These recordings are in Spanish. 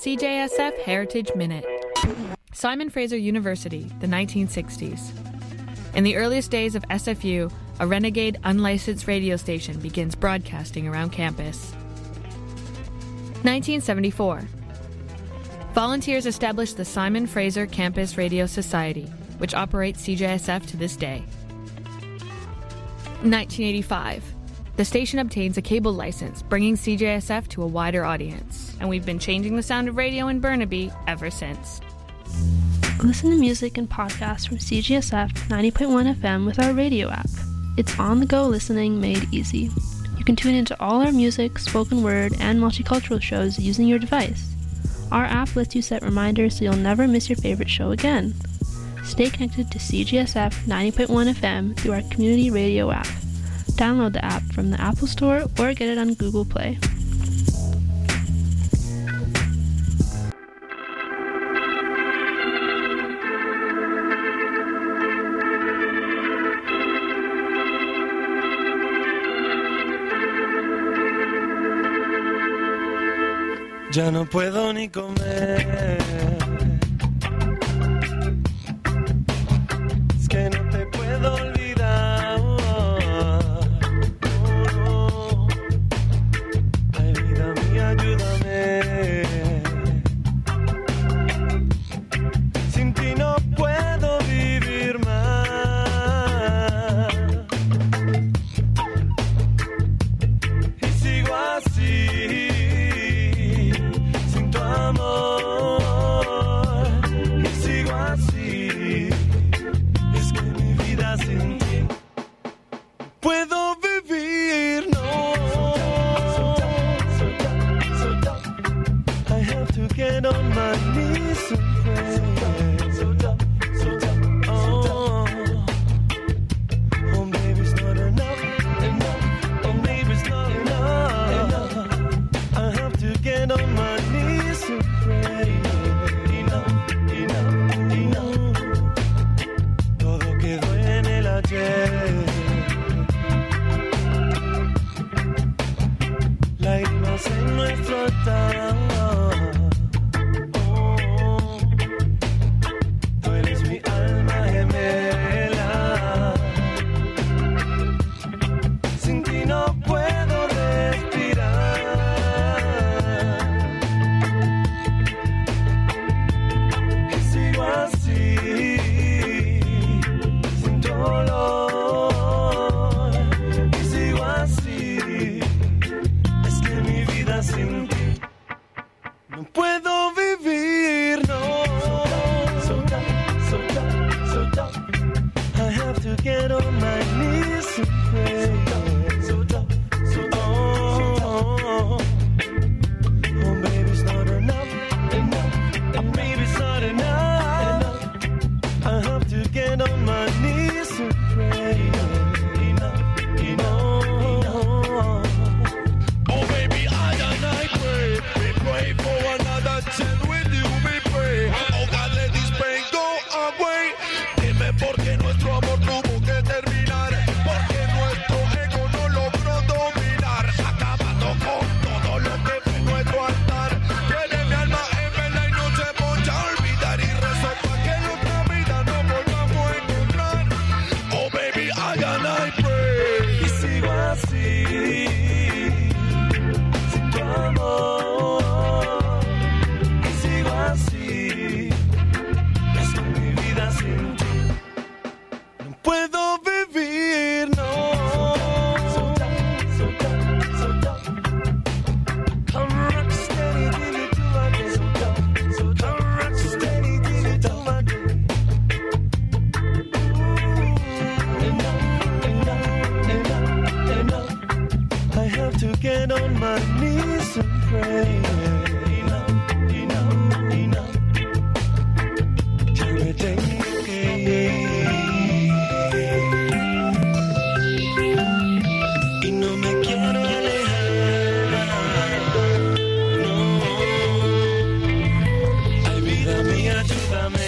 CJSF Heritage Minute. Simon Fraser University, the 1960s. In the earliest days of SFU, a renegade unlicensed radio station begins broadcasting around campus. 1974. Volunteers established the Simon Fraser Campus Radio Society, which operates CJSF to this day. 1985. The station obtains a cable license, bringing CJSF to a wider audience, and we've been changing the sound of radio in Burnaby ever since. Listen to music and podcasts from CJSF 90.1 FM with our radio app. It's on-the-go listening made easy. You can tune into all our music, spoken word, and multicultural shows using your device. Our app lets you set reminders so you'll never miss your favorite show again. Stay connected to CJSF 90.1 FM through our community radio app. Download the app from the Apple Store or get it on Google Play. Ya no puedo ni comer. Es que no te puedo olvidar. Ay, vida mía, ayúdame. Sin ti no puedo vivir más. Y sigo así. Y sigo así, es que mi vida sin ti puedo vivir, no. I have to get on my knees and pray. Oh, baby, it's not enough. Oh, baby, it's not enough. I have to get on my knees and pray. Todo quedó en el ayer. Lágrimas en nuestro altar. Tú eres mi alma gemela. Sin ti no puedo respirar. Y sigo así, sin dolor. Y sigo así, es que mi vida sin ti no puedo vivir, no. I have to get on my knees and pray. Oh, baby, it's not enough. Oh, baby, it's not enough. I have to get on my knees and pray. Oh baby, I and I pray. We pray for another chance with you, we pray. Oh God, let this pain go away. Dime por qué nuestro amor tuvo que terminar. Porque nuestro ego no logró dominar. Acabando con todo lo que fue nuestro altar. Tiene mi alma en vela y no se voy a olvidar. Y rezo para que en otra vida no volvamos a encontrar. Oh baby, I and I pray. Y sigo así, sin tu amor. Y sigo así, es que mi vida sin ti no puedo vivir, no. Come rock steady, till you do my day. Come rock steady, till you do my day. Enough. I have to get on my knees and pray. Enough. Ya me tengo que ir. Y no me quiero alejar. No. Ay, vida mía, ayúdame.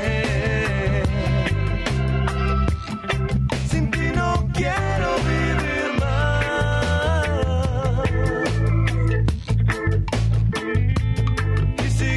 Sin ti no quiero vivir más. Y si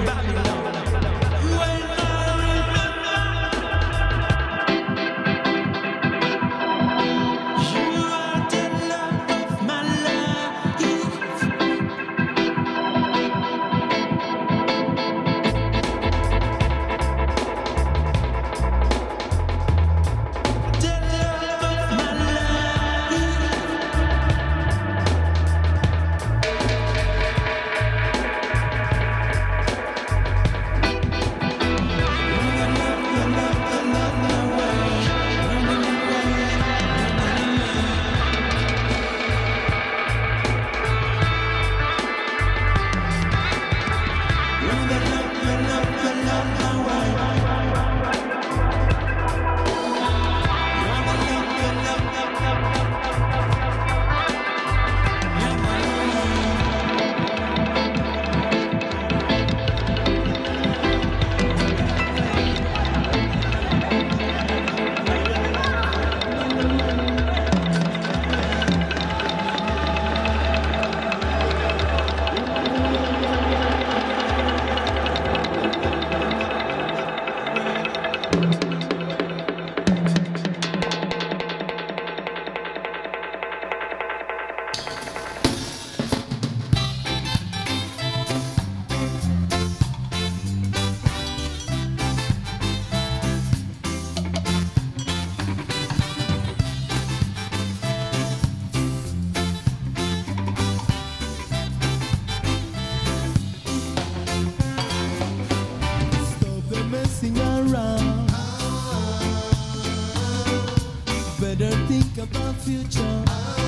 future.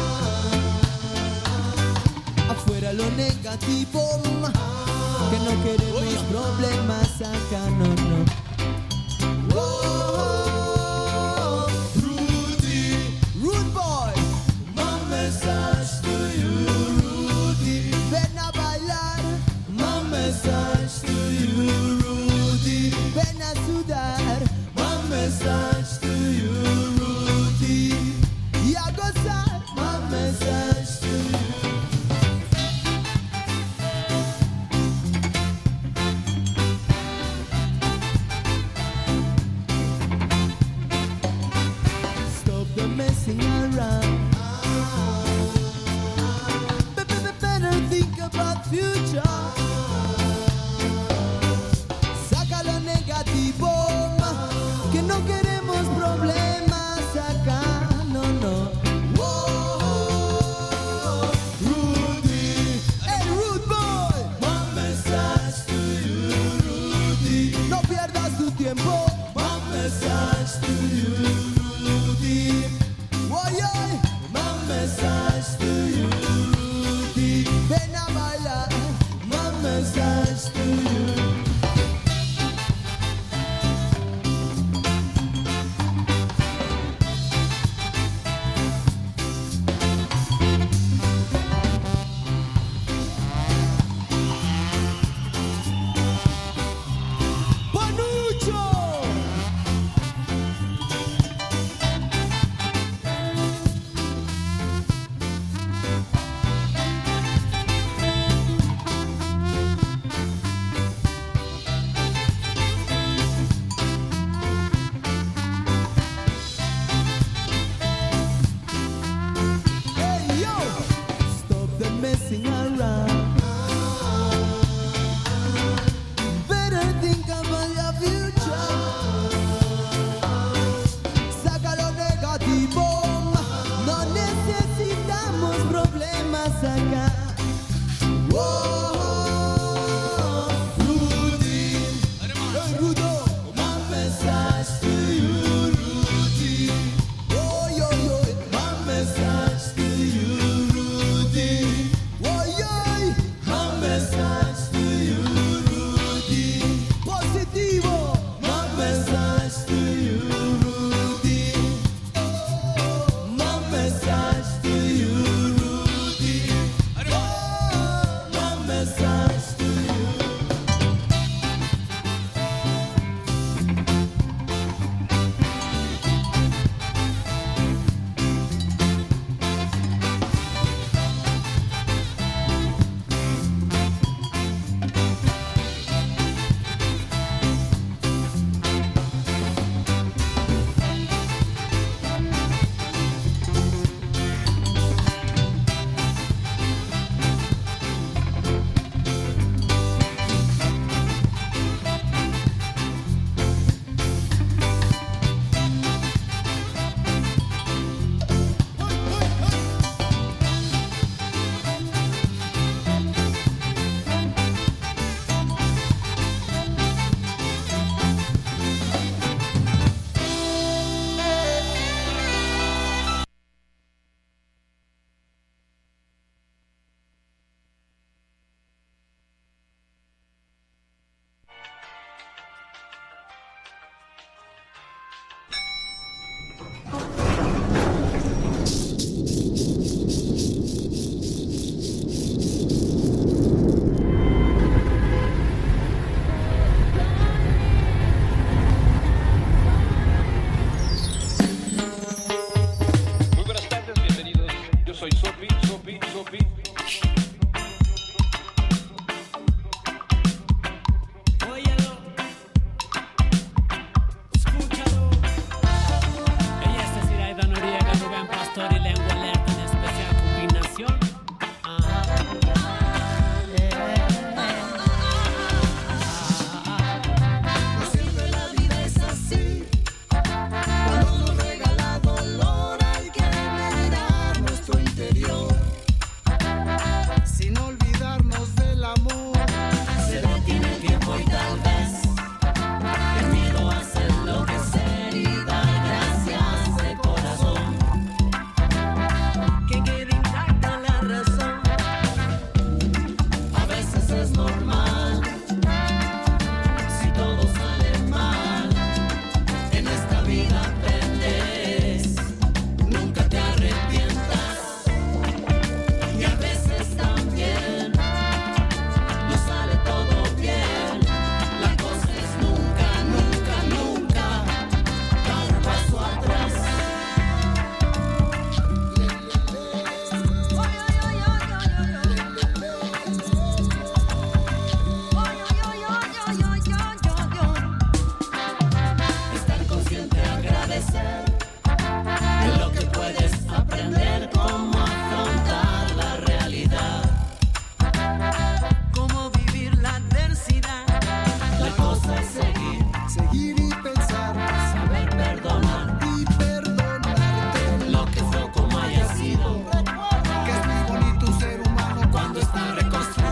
Afuera lo negativo, que no queremos problemas acá, no, no. Oh, Rudy, Rude Boy, my message to you, Rudy. Ven a bailar, my message to you, Rudy. Ven a sudar, my message to you, Rudy. Y a gozar, my message to you. Messing around. Better think about future. Saca lo negativo, que no queremos problemas acá, no, no. Whoa, Rudy, hey Rude Boy, my message to you, Rudy. No pierdas tu tiempo, my message to you, Rudy. Oy, oy, my message to you, Rudy. Ven a bailar, my message to you. Panucho! Messing around. Better think about your future. Saca lo negativo. No necesitamos problemas acá. Whoa, Rudy, hey Rudo, my message to you, Rudy. Oh, yo, yo, my message to you, Rudy. Oh, yeah, sin olvidarnos del amor. Se detiene el tiempo y tal vez el miedo hace enloquecer y dar gracias de corazón. Que quede intacta la razón. A veces es normal si todo sale mal. En esta vida aprendes, nunca te arrepientas. Y a veces también no sale todo bien. La cosa es nunca, nunca, nunca dar un paso atrás. Estar consciente, agradecer de lo que puedes aprender, cómo afrontar la realidad, cómo vivir la adversidad. La cosa es seguir, Seguir y pensar saber perdonar y perdonarte. lo que fue o como haya sido, Que es muy bonito ser humano cuando está reconstruido.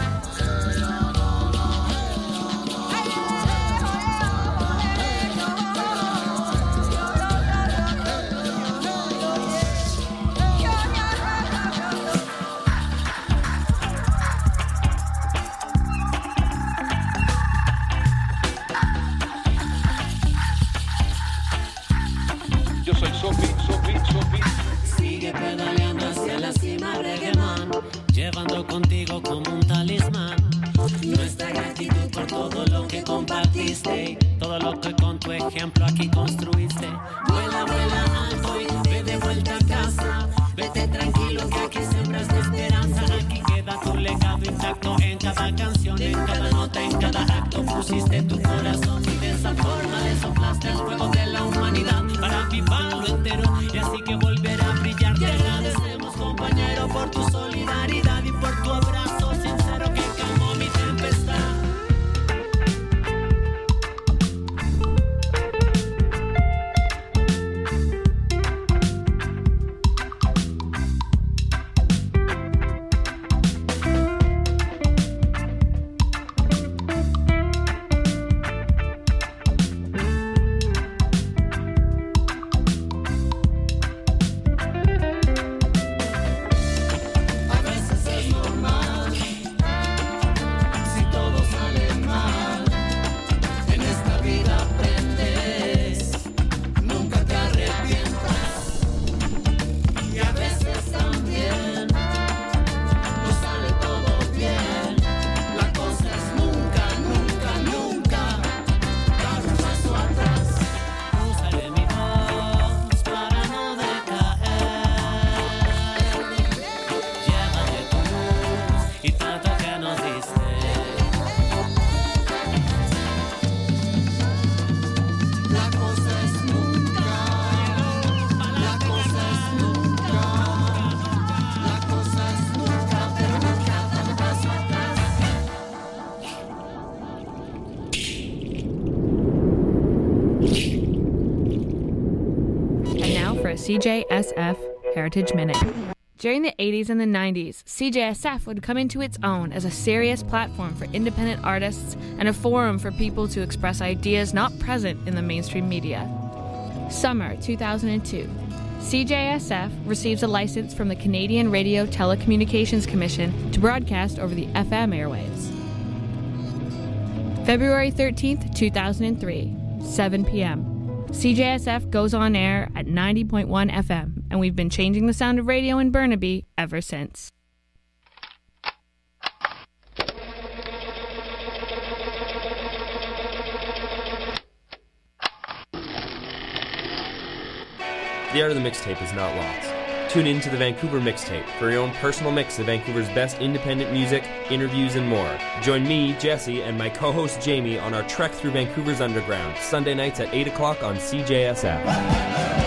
Yo soy Sophie. Sigue pedaleando hacia la cima, reggaeman, llevando contigo como un talismán nuestra gratitud por todo lo que compartiste, todo lo que con tu ejemplo aquí construiste. Vuela, vuela alto y ve de vuelta a casa. Vete tranquilo que aquí siembras tu esperanza. Aquí queda tu legado intacto en cada canción, en cada nota, en cada acto. Pusiste tu corazón y de esa forma le soplaste el fuego de la humanidad para avivarlo entero y así que volverá a brillar. Te agradecemos, compañero, por tu solidaridad y por tu abrazo sincero que calmó mi tempestad. A veces es normal si todo sale mal. En esta vida aprendes, nunca te arrepientas. Y a veces también no sale todo bien. La cosa es nunca, nunca, nunca dar un paso atrás. Usaré mi voz para no decaer. Llévate tu luz y tanto que nos diste. La cosa es nunca, la cosa es nunca, la cosa es nunca, pero nunca dar un paso atrás. And now for a CJSF Heritage Minute. During the 80s and the 90s, CJSF would come into its own as a serious platform for independent artists and a forum for people to express ideas not present in the mainstream media. Summer 2002. CJSF receives a license from the Canadian Radio Telecommunications Commission to broadcast over the FM airwaves. February 13th, 2003, 7 p.m. CJSF goes on air at 90.1 FM, and we've been changing the sound of radio in Burnaby ever since. The art of the mixtape is not lost. Tune in to the Vancouver Mixtape for your own personal mix of Vancouver's best independent music, interviews, and more. Join me, Jesse, and my co-host Jamie on our trek through Vancouver's underground, Sunday nights at 8 o'clock on CJSF.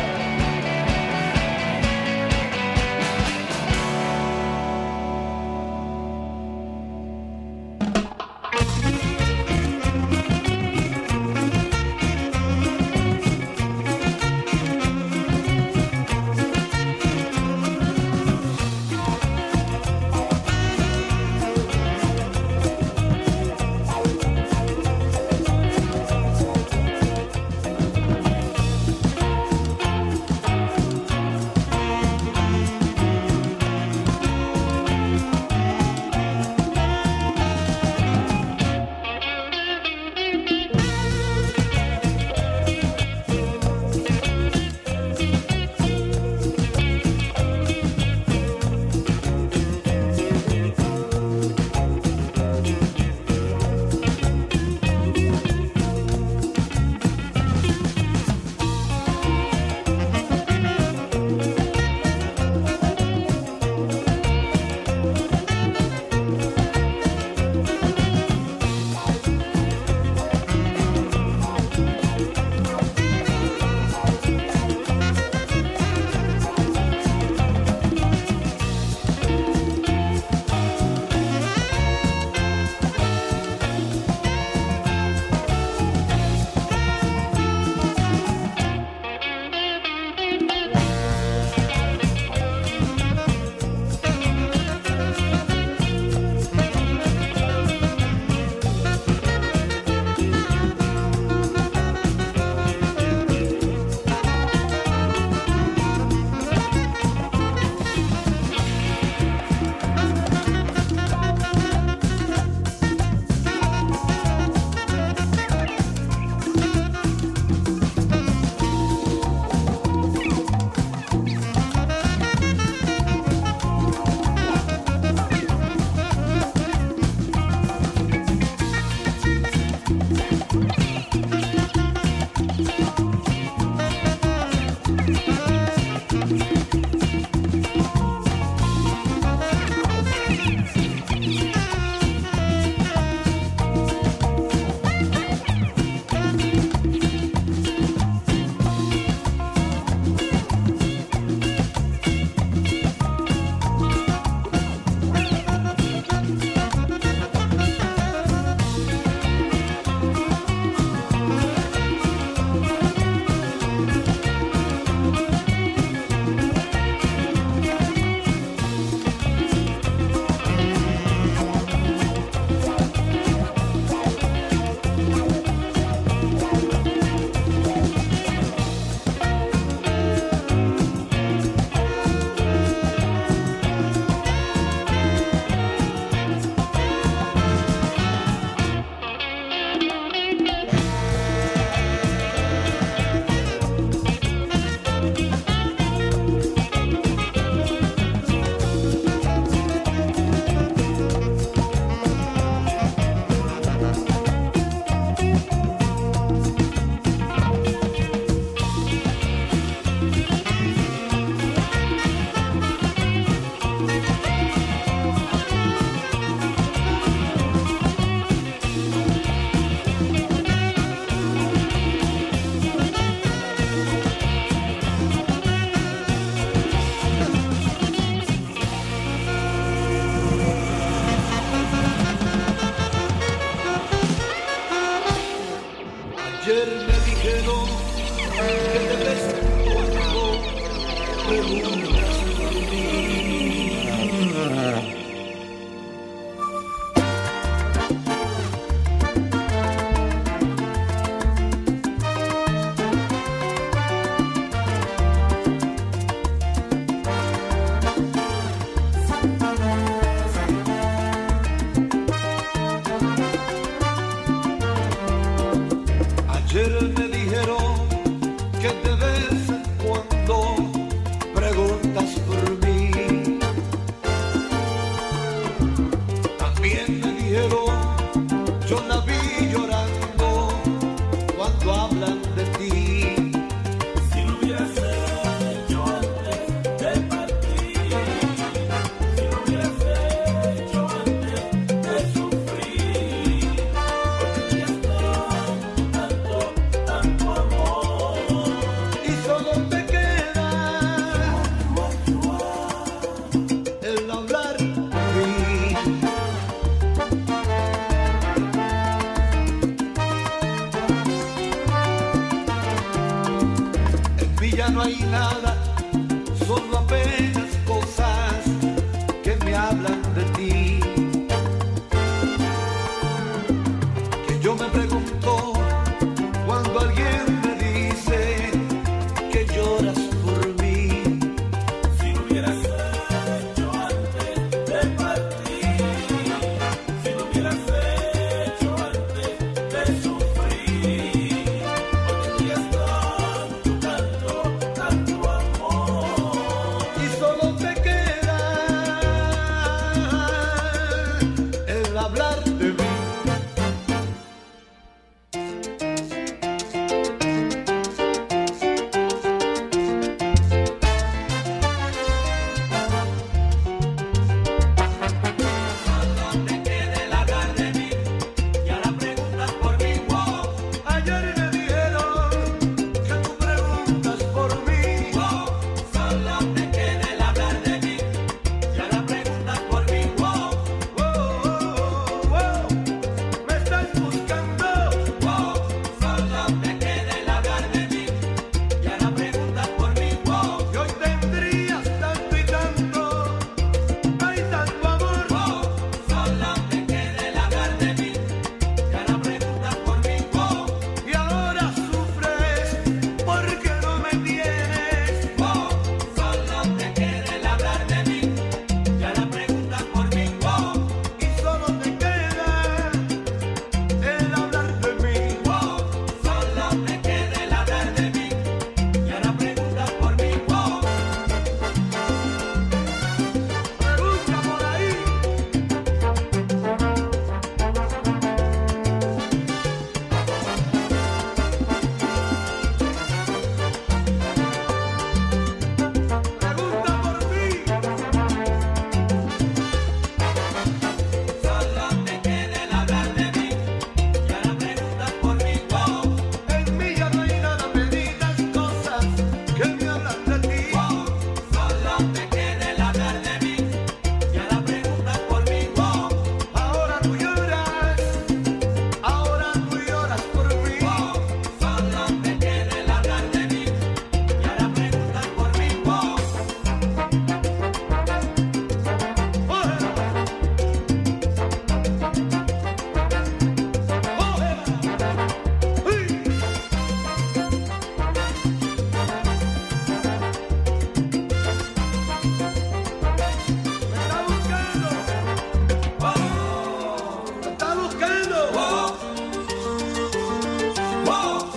dieron, yo la vi llorando cuando hablan de ti. Si lo hubieras hecho antes de partir, si lo hubieras hecho antes de sufrir, porque tenías tanto amor, Y solo te queda el hablar de mí. En mí ya no hay nada, solo apenas cosas que me hablan de ti. Que yo me pregunto cuando alguien me dice que lloras por mí. si lo hubieras hecho antes de partir, si lo hubieras hecho antes de sufrir, porque tenías tanto amor. Y solo te queda el hablar de mí. Te queda el hablar de mí y ahora preguntas por mí. Wow, Ayer me dijeron que tú preguntas por mí. wow, solo te queda el hablar de mí y ahora preguntas por mí. Wow, Wow, me estás buscando. wow, solo te queda el hablar de mí y ahora preguntas por mí. Wow, Y hoy tendrías tanto y tanto, hay tanto amor. wow, solo te queda el hablar de mí y ahora preguntas por mí. Wow, Y ahora sufres porque no me tienes. wow, solo te queda el hablar de mí y ahora preguntas por mí. Wow, Y solo te queda el hablar de mí. wow, solo te queda el hablar de mí y ahora preguntas por mí. Wow. Pregunta por ahí. Pregunta por mí. Solo te queda el hablar de mí y ahora preguntas por mí. Wow, En mí ya no hay nada, me digas cosas que me hablan de ti. wow, solo te queda el hablar de mí y ahora preguntas por mí. Wow, Ahora tú lloras por mí. wow, solo te queda el hablar de mí y ahora preguntas por mí. Wow, Cógela. Cógela. ¡Uy! Me está buscando. Me está buscando. wow, wow,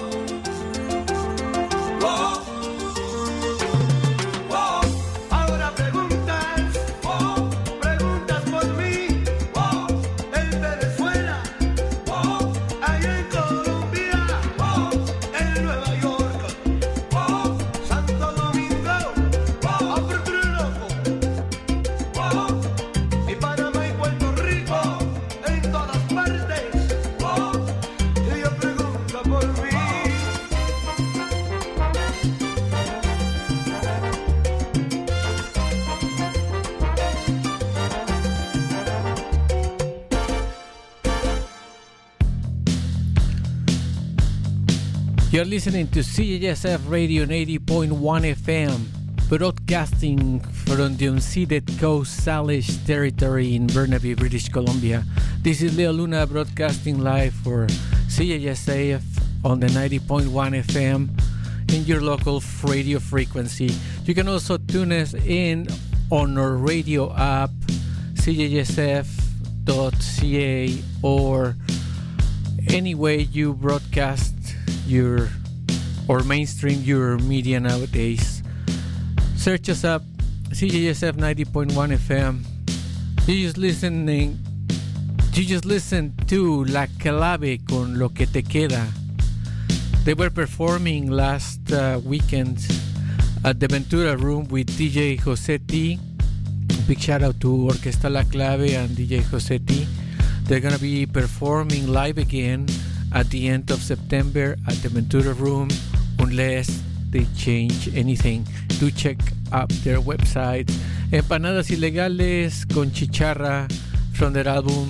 wow, wow, Ahora preguntas por mí. wow, En Venezuela, wow, allá en Colombia, wow, en Nueva York, wow, Santo Domingo, Loco, wow, y Panamá y Puerto Rico, en todas partes. wow. Ella pregunta por mí. You're listening to CJSF Radio 80.1 FM, broadcasting from the unceded Coast Salish territory in Burnaby, British Columbia. This is Leo Luna broadcasting live for CJSF on the 90.1 FM in your local radio frequency. You can also tune us in on our radio app, cjsf.ca, or any way you broadcast your or mainstream your media nowadays. Search us up, CJSF 90.1 FM. You're just listening You just listened to La Clave con Lo Que Te Queda. They were performing last weekend at the Ventura Room with DJ Jose T. Big shout out to Orquesta La Clave and DJ Jose T. They're gonna be performing live again at the end of September at the Ventura Room, unless they change anything. Do check up their website. Empanadas Ilegales con Chicharra from their album